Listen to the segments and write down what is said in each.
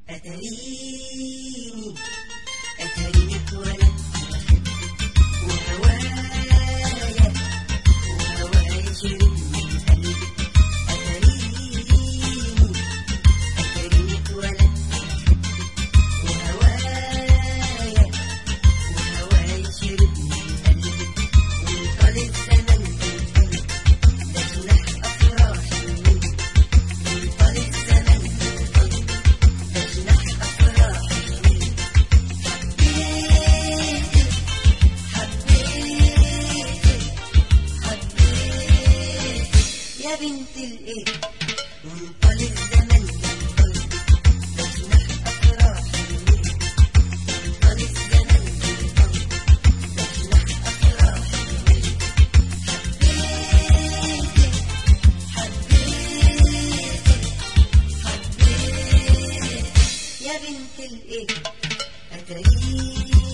أتريني اتولدت وهوايا شرب من قلبي. أتريني اتولدت وهوايا شرب من قلبي. وانطل الزمن بالقلب ده جناح أفراحي مني. وانطل الزمن بالقلب ده جناح أفراحي مني. حبيت يا بنت الايه. وانطل الزمن بالقلب ده جناح أفراحي مني. وانطل الزمن بالقلب ده جناح أفراحي مني. حبيت يا بنت الايه. أتريني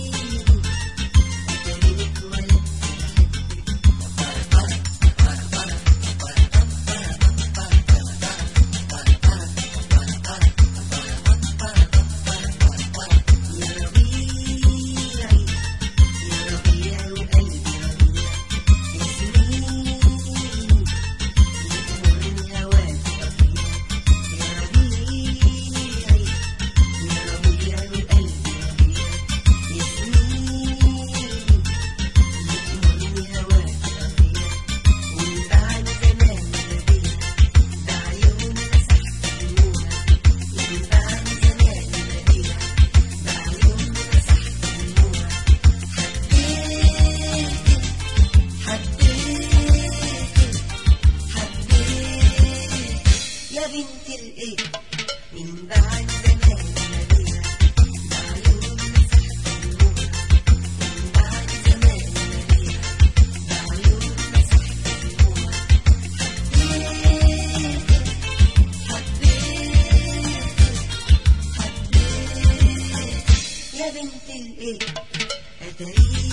اتولدت يا بنت الايه. من بعد زمان نبيها بعيون مسحت النور. من بعد زمان نبيها بعيون مسحت النور. حبيت يا بنت الايه. أتريني